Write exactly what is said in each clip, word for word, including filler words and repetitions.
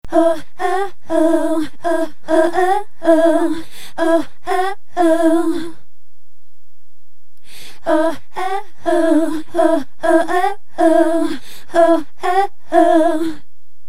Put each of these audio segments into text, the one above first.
oh, oh, oh, oh, oh, oh, oh, oh, oh. Oh, oh, oh, oh, oh, oh, oh, oh, oh.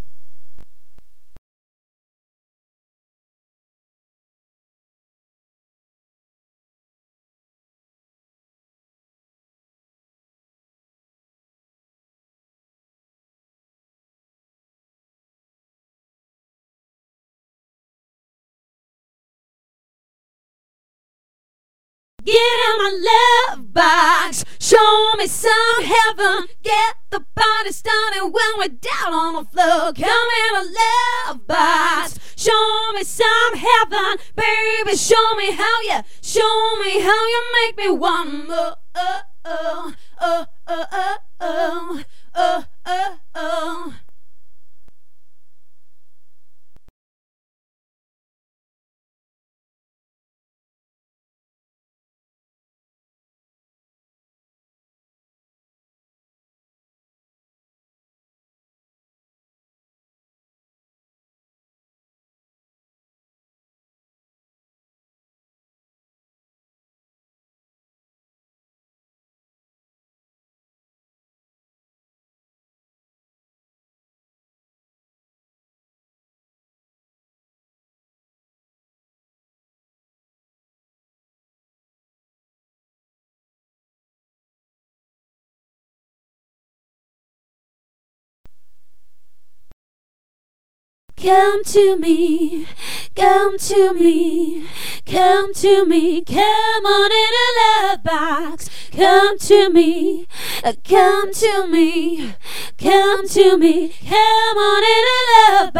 Get in my love box, show me some heaven. Get the party started when we're down on the floor. Come in a love box, show me some heaven. Baby, show me how you, show me how you make me want more. Oh, oh, oh, oh, oh, oh, oh, oh, oh. Come to me, come to me, come to me, come on in a love box. Come to me, come to me, come to me, come on in a love